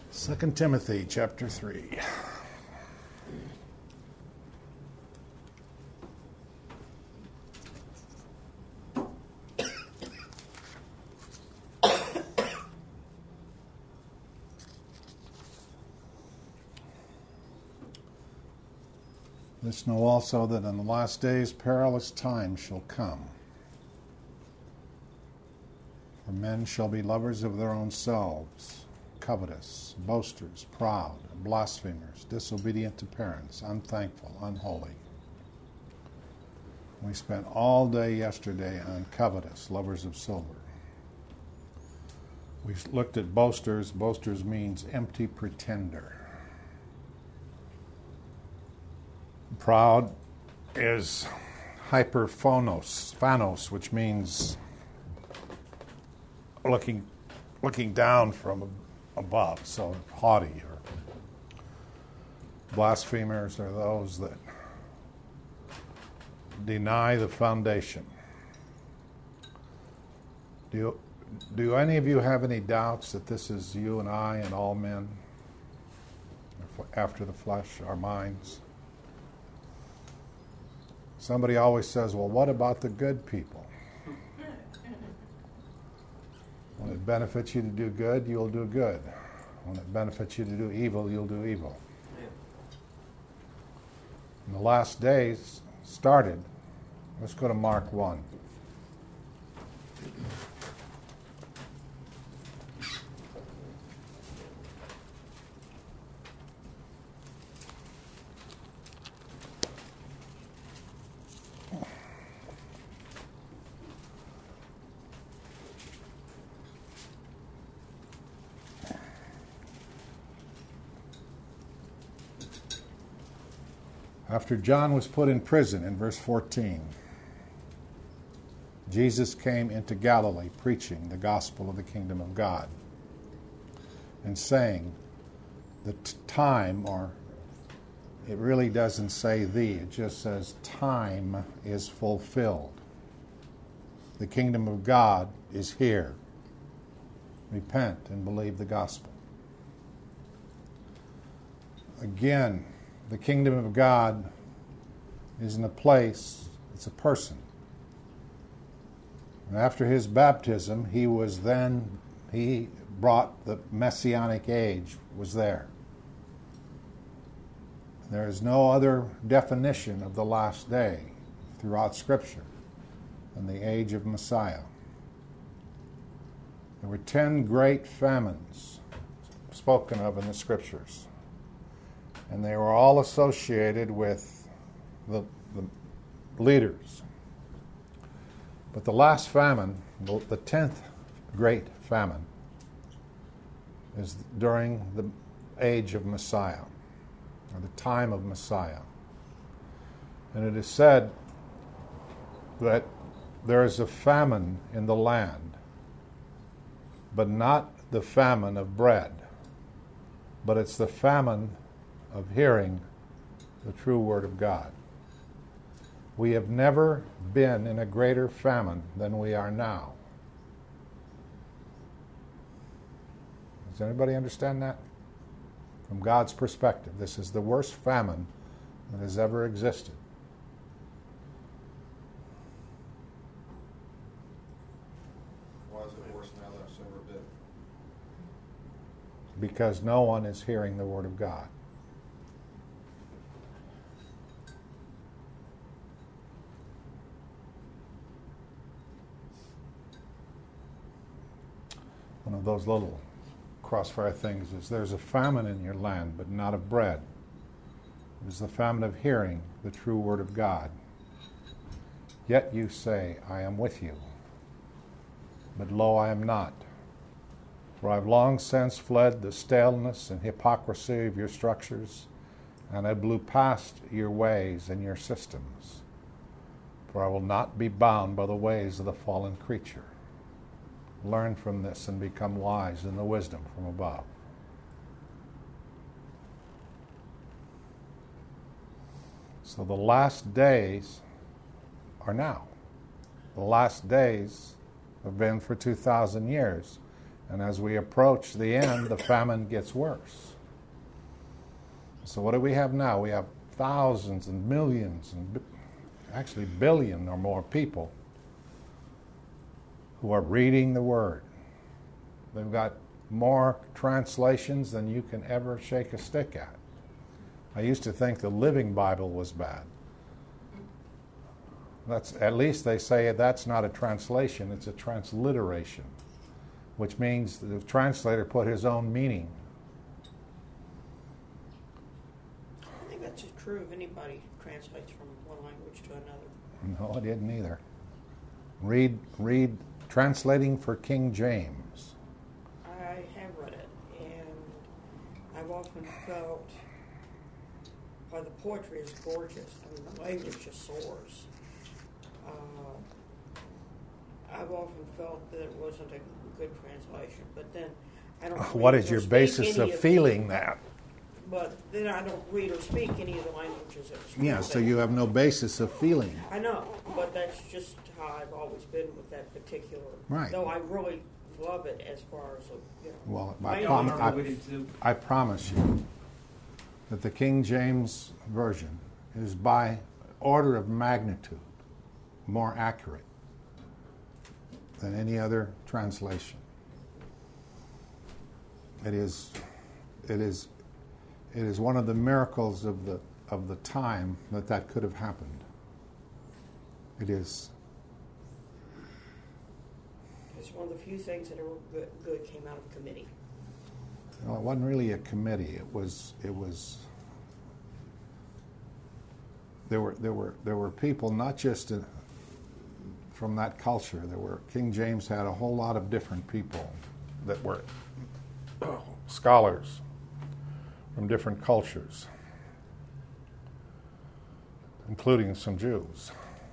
2 Timothy chapter 3. This know also that in the last days perilous times shall come. For men shall be lovers of their own selves, covetous, boasters, proud, blasphemers, disobedient to parents, unthankful, unholy. We spent all day yesterday on covetous, lovers of silver. We looked at boasters. Boasters means empty pretender. Proud is hyperphanos, which means looking down from above, so haughty. Or blasphemers are those that deny the foundation. Do any of you have any doubts that this is you and I and all men after the flesh, our minds? Somebody always says, well, what about the good people? When it benefits you to do good, you'll do good. When it benefits you to do evil, you'll do evil. And the last days started. Let's go to Mark 1. After John was put in prison, in verse 14, Jesus came into Galilee preaching the gospel of the kingdom of God and saying the time, or it really doesn't say it just says time is fulfilled. The kingdom of God is here. Repent and believe the gospel. Again, the kingdom of God isn't a place, it's a person. And after his baptism, he brought the messianic age, was there. There is no other definition of the last day throughout Scripture than the age of Messiah. There were 10 great famines spoken of in the Scriptures. And they were all associated with the leaders. But the last famine, the 10th great famine, is during the age of Messiah, or the time of Messiah. And it is said that there is a famine in the land, but not the famine of bread, but it's the famine of hearing the true word of God. We have never been in a greater famine than we are now. Does anybody understand that? From God's perspective, this is the worst famine that has ever existed. Why is it worse now than it's ever been? Because no one is hearing the word of God. One of those little crossfire things is there's a famine in your land, but not of bread. It is the famine of hearing the true word of God. Yet you say, I am with you, but lo, I am not. For I have long since fled the staleness and hypocrisy of your structures, and I blew past your ways and your systems. For I will not be bound by the ways of the fallen creature. Learn from this and become wise in the wisdom from above. So the last days are now. The last days have been for 2,000 years. And as we approach the end, the famine gets worse. So what do we have now? We have thousands and millions and actually billion or more people who are reading the Word. They've got more translations than you can ever shake a stick at. I used to think the Living Bible was bad. That's, at least they say that's not a translation, it's a transliteration, which means the translator put his own meaning. I think that's just true if anybody translates from one language to another. No, I didn't either. Read Translating for King James. I have read it, and I've often felt, while the poetry is gorgeous, I mean, the language just soars. I've often felt that it wasn't a good translation, but then I don't. What is your basis of feeling that? But then I don't read or speak any of the languages that are spoken. Yeah, so you have no basis of feeling. I know, but that's just how I've always been with that particular. Right. Though I really love it as far as Well, language. I promise you that the King James Version is by order of magnitude more accurate than any other translation. It is one of the miracles of the time that could have happened. It is. It's one of the few things that are good came out of committee. Well, it wasn't really a committee. It was. There were people not just from that culture. King James had a whole lot of different people that were scholars from different cultures, including some Jews.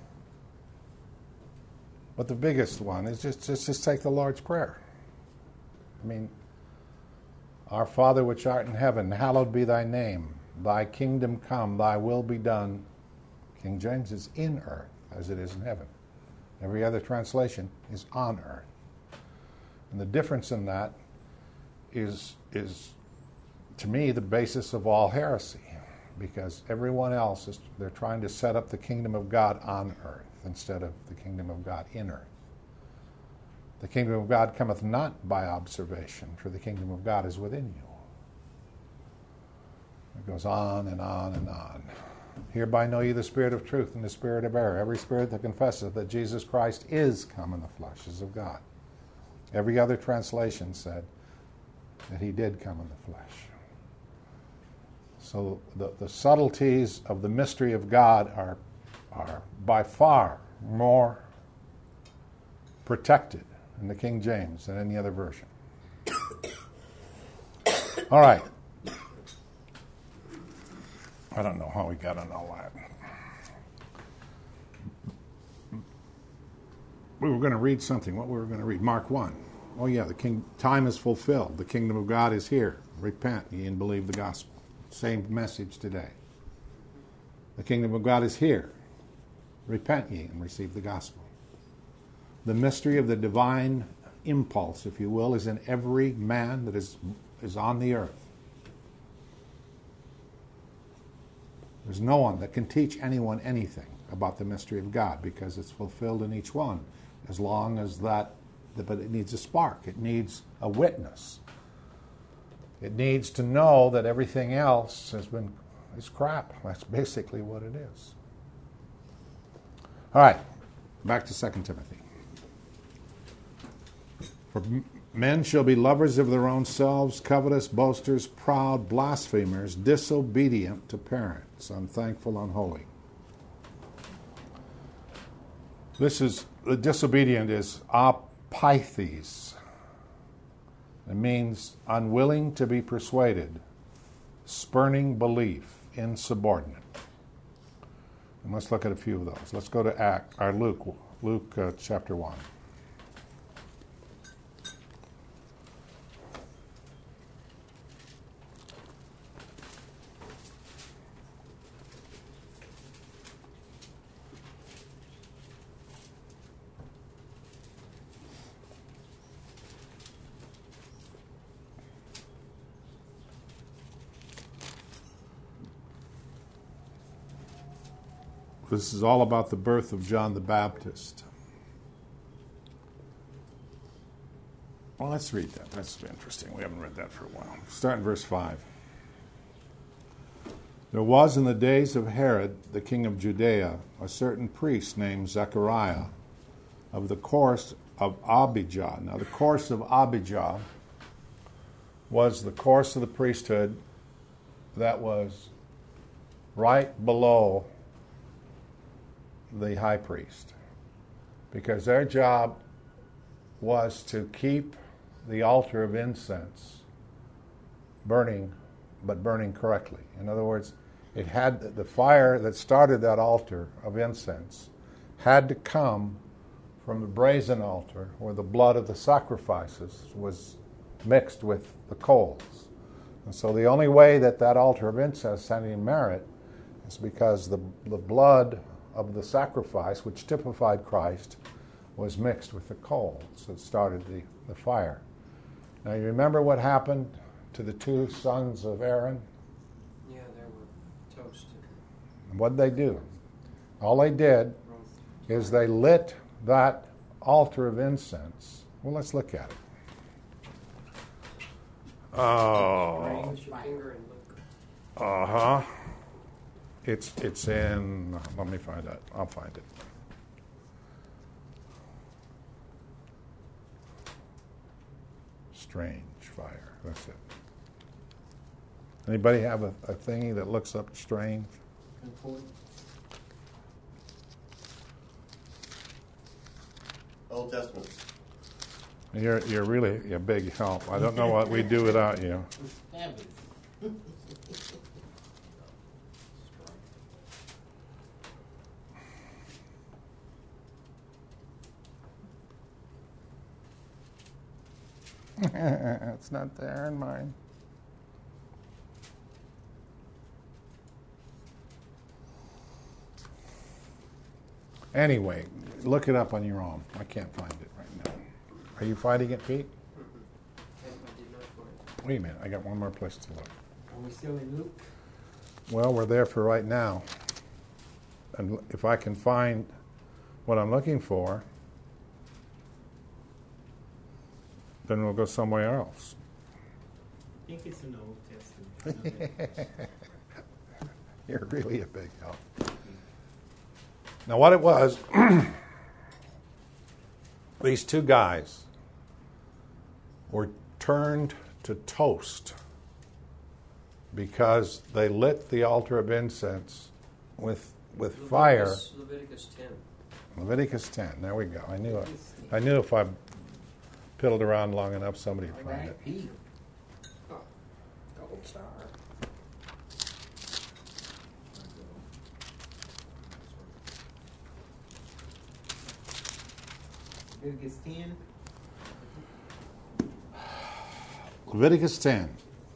But the biggest one is just take the Lord's Prayer. I mean, Our Father which art in heaven, hallowed be thy name. Thy kingdom come, thy will be done. King James is in earth as it is in heaven. Every other translation is on earth. And the difference in that is to me, the basis of all heresy, because everyone else they're trying to set up the kingdom of God on earth instead of the kingdom of God in earth. The kingdom of God cometh not by observation, for the kingdom of God is within you. It goes on and on and on. Hereby know ye the spirit of truth and the spirit of error. Every spirit that confesseth that Jesus Christ is come in the flesh is of God. Every other translation said that he did come in the flesh. So the subtleties of the mystery of God are by far more protected in the King James than any other version. All right. I don't know how we got on all that. We were going to read something. What we were going to read? Mark 1. Oh yeah, time is fulfilled. The kingdom of God is here. Repent ye and believe the gospel. Same message today. The kingdom of God is here. Repent ye and receive the gospel. The mystery of the divine impulse, if you will, is in every man that is on the earth. There's no one that can teach anyone anything about the mystery of God because it's fulfilled in each one, as long as but it needs a spark. It needs a witness. It needs to know that everything else is crap. That's basically what it is. All right, back to 2 Timothy. For men shall be lovers of their own selves, covetous, boasters, proud, blasphemers, disobedient to parents, unthankful, unholy. The disobedient is apathes. It means unwilling to be persuaded, spurning belief, insubordinate. And let's look at a few of those. Let's go to Luke chapter 1. this is all about the birth of John the Baptist. Well, let's read that. That's interesting. We haven't read that for a while. Start in verse 5. There was in the days of Herod, the king of Judea, a certain priest named Zechariah of the course of Abijah. Now, the course of Abijah was the course of the priesthood that was right below the high priest, because their job was to keep the altar of incense burning, but burning correctly. In other words, it had the fire that started that altar of incense had to come from the brazen altar where the blood of the sacrifices was mixed with the coals. And so the only way that that altar of incense had any merit is because the blood of the sacrifice, which typified Christ, was mixed with the coals that started the fire. Now you remember what happened to the two sons of Aaron? Yeah, they were toasted. What did they do? All they did is they lit that altar of incense. Well, let's look at it. Oh. Raise your finger and look. Uh-huh. It's in, let me find it. I'll find it. Strange fire. That's it. Anybody have a thingy that looks up strange? Old Testament. You're really a big help. I don't know what we'd do without you. It's not there in mine. Anyway, look it up on your own. I can't find it right now. Are you finding it, Pete? I did not find it. Wait a minute. I got one more place to look. Are we still in Luke? Well, we're there for right now. And if I can find what I'm looking for, then we'll go somewhere else. I think it's in the Old Testament. You're really a big help. Now, what it was, these two guys were turned to toast because they lit the altar of incense with fire. Leviticus 10. Leviticus 10. There we go. I knew it. I knew if I piddled around long enough, somebody would All find right, it. Pete. Oh, gold star. Leviticus 10. Leviticus 10.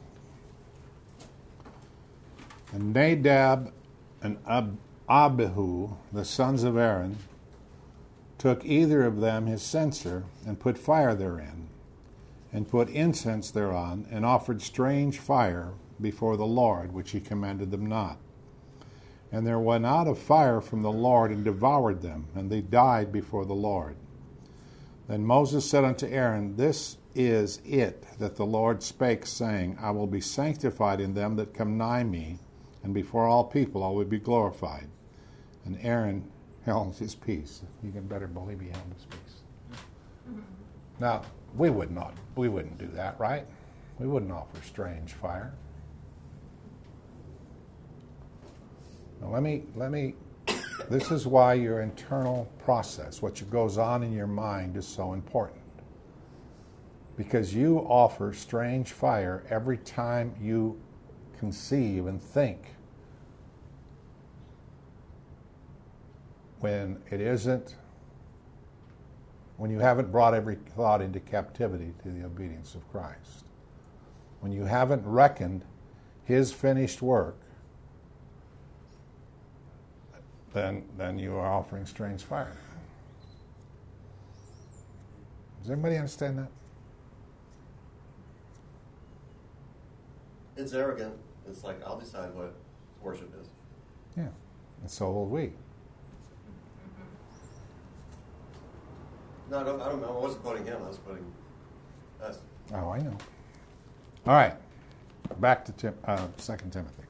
And Nadab and Abihu, the sons of Aaron, took either of them his censer and put fire therein, and put incense thereon, and offered strange fire before the Lord, which he commanded them not. And there went out a fire from the Lord and devoured them, and they died before the Lord. Then Moses said unto Aaron, This is it that the Lord spake, saying, I will be sanctified in them that come nigh me, and before all people I will be glorified. And Aaron held his peace. You can better believe he held his peace. Now, we wouldn't do that, right? We wouldn't offer strange fire. Now let me this is why your internal process, what goes on in your mind, is so important. Because you offer strange fire every time you conceive and think, when you haven't brought every thought into captivity to the obedience of Christ. When you haven't reckoned his finished work, then you are offering strange fire. Does everybody understand that? It's arrogant. It's like, I'll decide what worship is. Yeah. And so will we. No, I don't. I wasn't quoting him. I was quoting us. Oh, I know. All right. Back to 2 Timothy.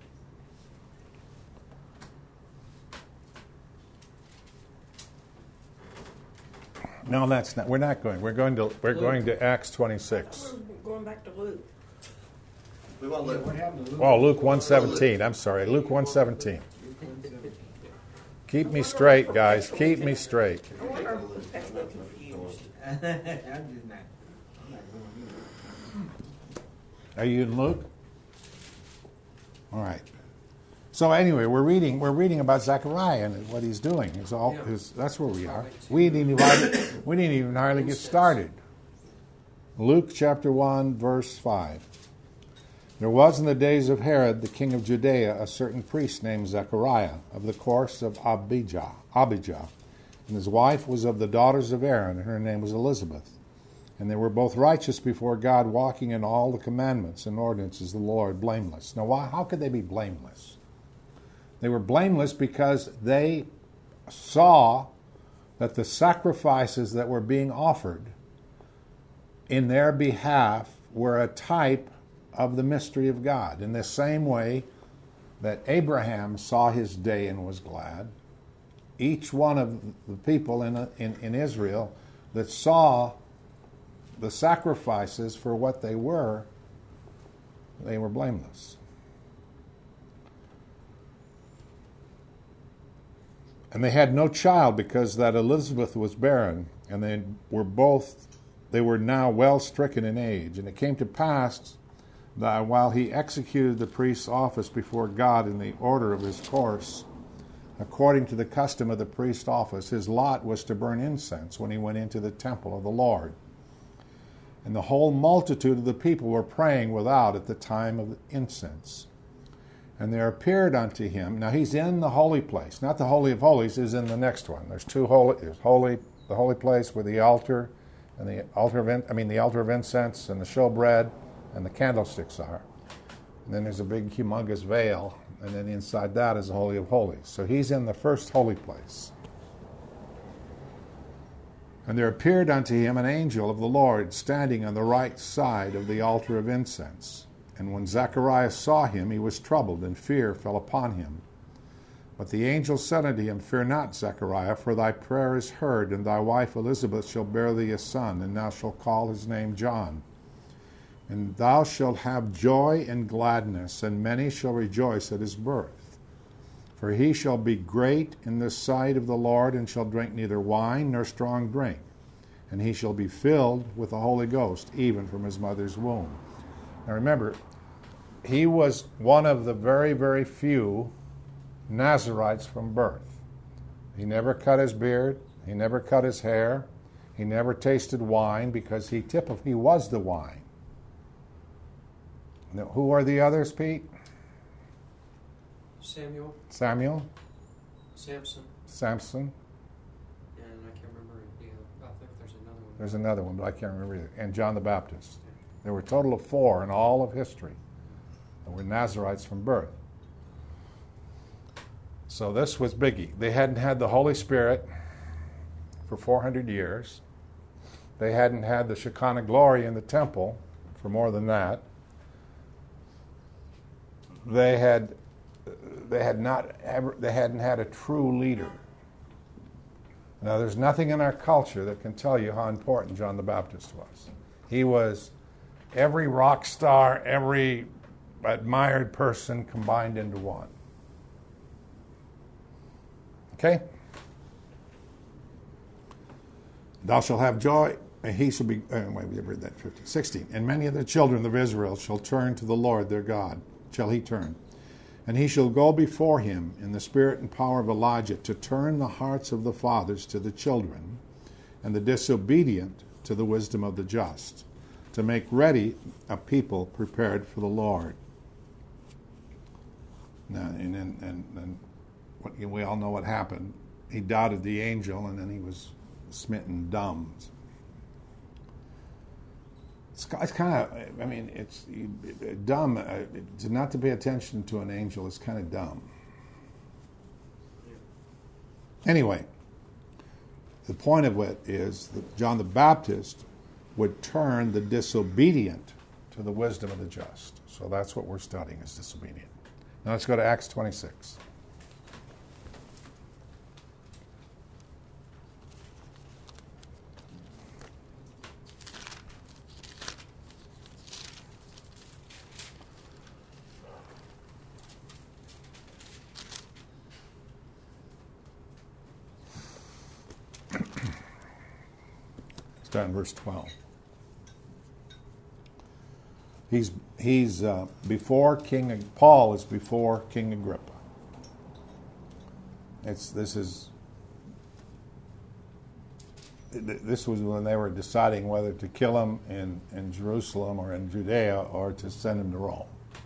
No, that's not. We're not going. We're going to Acts 26. We're going back to Luke. We want to What look. happened to Luke? Oh, Luke 1:17. I'm sorry, Luke 1:17. Keep me straight, guys. Keep me straight. I wonder if that's not confused. I'm just not. I'm not going either. Are you in Luke? All right. So anyway, we're reading about Zechariah and what he's doing. That's where we are. We didn't even hardly get started. Luke chapter 1, verse 5. There was in the days of Herod, the king of Judea, a certain priest named Zechariah, of the course of Abijah. And his wife was of the daughters of Aaron, and her name was Elizabeth. And they were both righteous before God, walking in all the commandments and ordinances of the Lord, blameless. Now, how could they be blameless? They were blameless because they saw that the sacrifices that were being offered in their behalf were a type of the mystery of God. In the same way that Abraham saw his day and was glad, each one of the people in Israel that saw the sacrifices for what they were blameless. And they had no child because that Elizabeth was barren, and they were now well stricken in age. And it came to pass that while he executed the priest's office before God in the order of his course, according to the custom of the priest's office, his lot was to burn incense when he went into the temple of the Lord. And the whole multitude of the people were praying without at the time of the incense. And there appeared unto him, now he's in the holy place, not the Holy of Holies, is in the next one. There's two holy, the holy place with the altar, and the altar of incense and the showbread and the candlesticks are. And then there's a big humongous veil, and then inside that is the Holy of Holies. So he's in the first holy place. And there appeared unto him an angel of the Lord standing on the right side of the altar of incense. And when Zacharias saw him, he was troubled, and fear fell upon him. But the angel said unto him, Fear not, Zechariah, for thy prayer is heard, and thy wife Elizabeth shall bear thee a son, and thou shalt call his name John. And thou shalt have joy and gladness, and many shall rejoice at his birth. For he shall be great in the sight of the Lord, and shall drink neither wine nor strong drink. And he shall be filled with the Holy Ghost, even from his mother's womb. Now remember, he was one of the very, very few Nazarites from birth. He never cut his beard. He never cut his hair. He never tasted wine because he was the wine. Now, who are the others, Pete? Samuel, Samuel, Samson, Samson. and I can't remember. Yeah, I think there's another one. There's another one, but I can't remember either. And John the Baptist. There were a total of 4 in all of history that were Nazarites from birth. So this was biggie. They hadn't had the Holy Spirit for 400 years. They hadn't had the Shekinah glory in the temple for more than that. They hadn't had a true leader. Now, there's nothing in our culture that can tell you how important John the Baptist was. He was every rock star, every admired person combined into one. Okay? Thou shalt have joy, and he shall be, we read that 15, 16. And many of the children of Israel shall turn to the Lord their God, shall he turn. And he shall go before him in the spirit and power of Elijah to turn the hearts of the fathers to the children, and the disobedient to the wisdom of the just, to make ready a people prepared for the Lord. Now, and we all know what happened. He doubted the angel, and then he was smitten dumb. It's kind of, it's dumb. Not to pay attention to an angel is kind of dumb. Anyway, the point of it is that John the Baptist would turn the disobedient to the wisdom of the just. So that's what we're studying, is disobedient. Now let's go to Acts 26. Start in verse 12. He's before Paul is before King Agrippa. This was when they were deciding whether to kill him in Jerusalem or in Judea or to send him to Rome.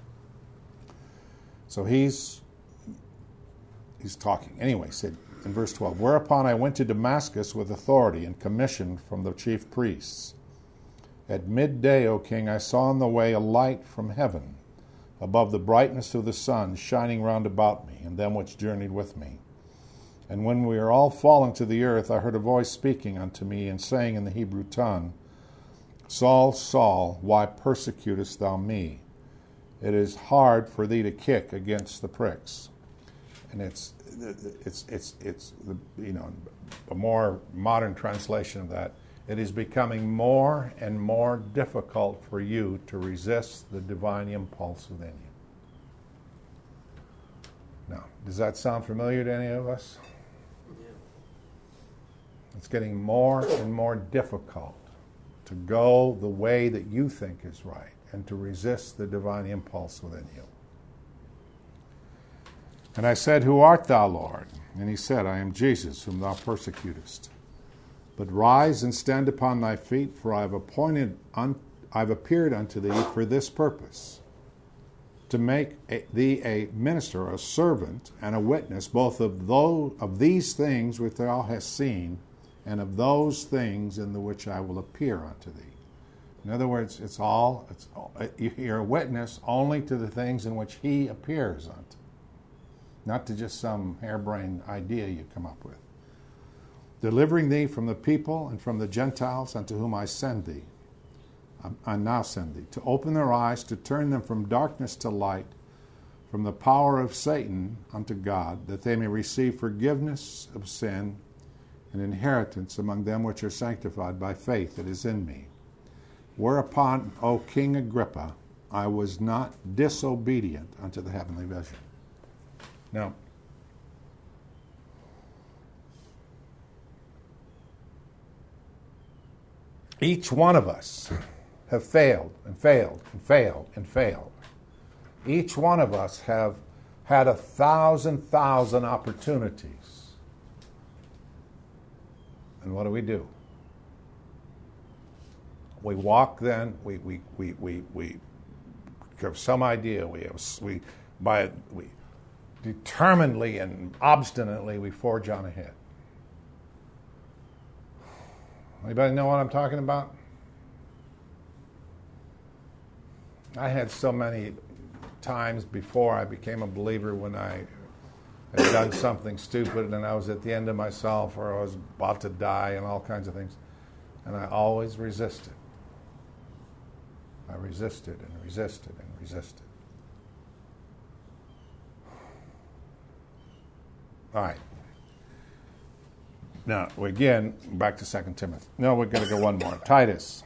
So he's talking. Anyway, said in verse 12, "Whereupon I went to Damascus with authority and commission from the chief priests. At midday, O king, I saw on the way a light from heaven, above the brightness of the sun, shining round about me, and them which journeyed with me. And when we were all fallen to the earth, I heard a voice speaking unto me, and saying in the Hebrew tongue, Saul, Saul, why persecutest thou me? It is hard for thee to kick against the pricks." And it's a more modern translation of that. It is becoming more and more difficult for you to resist the divine impulse within you. Now, does that sound familiar to any of us? Yeah. It's getting more and more difficult to go the way that you think is right and to resist the divine impulse within you. And I said, "Who art thou, Lord?" And he said, "I am Jesus, whom thou persecutest. But rise and stand upon thy feet, for I have appeared unto thee for this purpose, to make thee a minister, a servant, and a witness, both of these things which thou hast seen, and of those things in the which I will appear unto thee." In other words, you're a witness only to the things in which he appears unto, not to just some harebrained idea you come up with. "Delivering thee from the people and from the Gentiles unto whom I send thee. I now send thee, to open their eyes, to turn them from darkness to light, from the power of Satan unto God, that they may receive forgiveness of sin and inheritance among them which are sanctified by faith that is in me. Whereupon, O King Agrippa, I was not disobedient unto the heavenly vision." Now, each one of us have failed and failed and failed and failed. Each one of us have had 1,000 opportunities. And what do? We walk then, we have some idea, we determinedly and obstinately we forge on ahead. Anybody know what I'm talking about? I had so many times before I became a believer when I had done something stupid and I was at the end of myself or I was about to die and all kinds of things. And I always resisted. I resisted and resisted and resisted. All right. Now, again, back to 2 Timothy. No, we're going to go one more. Titus.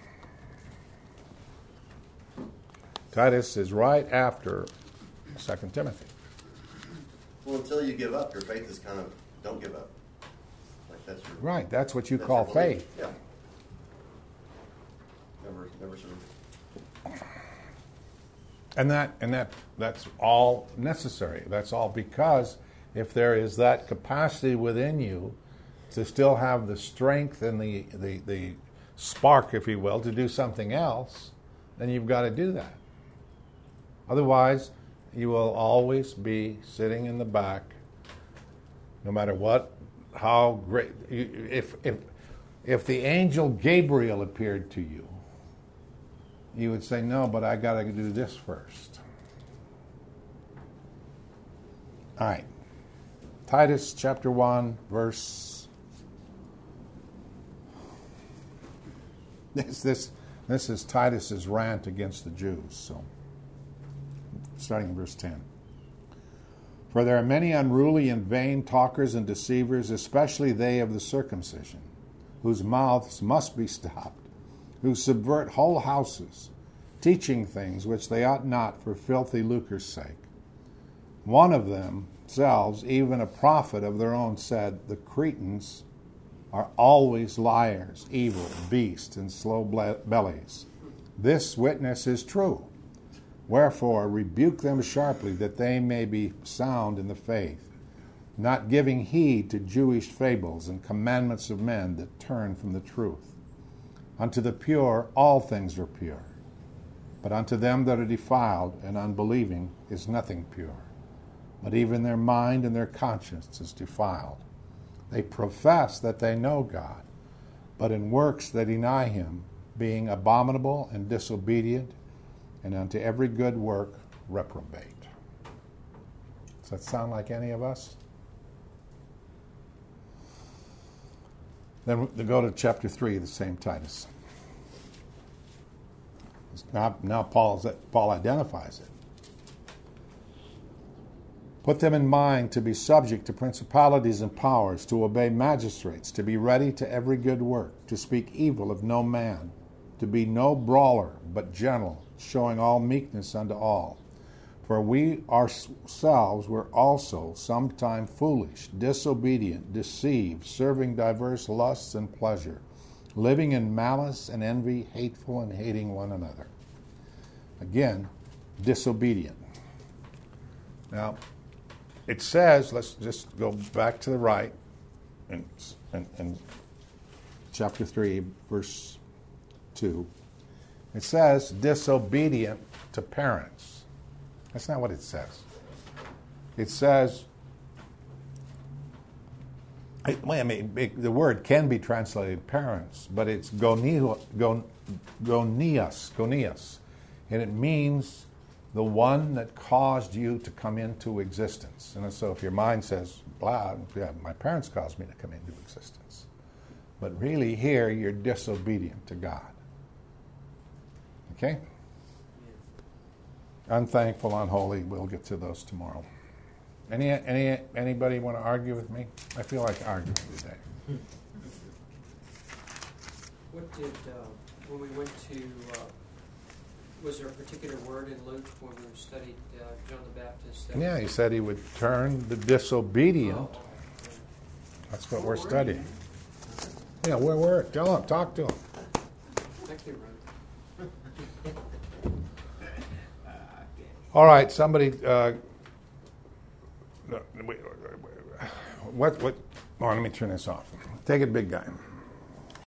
Titus is right after 2 Timothy. Well, until you give up, your faith is kind of, don't give up. Like that's your, right, that's what you that's call your belief. faith. Yeah. Never surrender. And that's all necessary. That's all because if there is that capacity within you to still have the strength and the spark, if you will, to do something else, then you've got to do that. Otherwise, you will always be sitting in the back, no matter what, how great. If the angel Gabriel appeared to you, you would say, "No, but I got to do this first." All right. Titus chapter 1, verse This is Titus's rant against the Jews. So, starting in verse 10. For there are many unruly and vain talkers and deceivers, especially they of the circumcision, whose mouths must be stopped, who subvert whole houses, teaching things which they ought not for filthy lucre's sake. One of themselves, even a prophet of their own, said, the Cretans are always liars, evil, beasts, and slow bellies. This witness is true. Wherefore rebuke them sharply, that they may be sound in the faith, not giving heed to Jewish fables and commandments of men that turn from the truth. Unto the pure all things are pure, but unto them that are defiled and unbelieving is nothing pure, but even their mind and their conscience is defiled. They profess that they know God, but in works they deny him, being abominable and disobedient, and unto every good work reprobate. Does that sound like any of us? Then we go to chapter 3 of the same Titus. Now Paul identifies it. Put them in mind to be subject to principalities and powers, to obey magistrates, to be ready to every good work, to speak evil of no man, to be no brawler, but gentle, showing all meekness unto all. For we ourselves were also sometime foolish, disobedient, deceived, serving diverse lusts and pleasure, living in malice and envy, hateful and hating one another. Again, disobedient. Now, it says, let's just go back to the right, in chapter 3, verse 2. It says, disobedient to parents. That's not what it says. It says, the word can be translated parents, but it's gonios, and it means the one that caused you to come into existence. And so if your mind says, blah, yeah, my parents caused me to come into existence. But really here, you're disobedient to God. Okay? Unthankful, unholy, we'll get to those tomorrow. Anybody want to argue with me? I feel like arguing today. What did, when we went to, was there a particular word in Luke when we studied John the Baptist? Yeah, he said he would turn the disobedient. Oh, okay. That's what we're studying. Yeah, where? Tell him, talk to him. Thank you, Ron. All right, somebody. What? Oh, let me turn this off. Take it, big guy.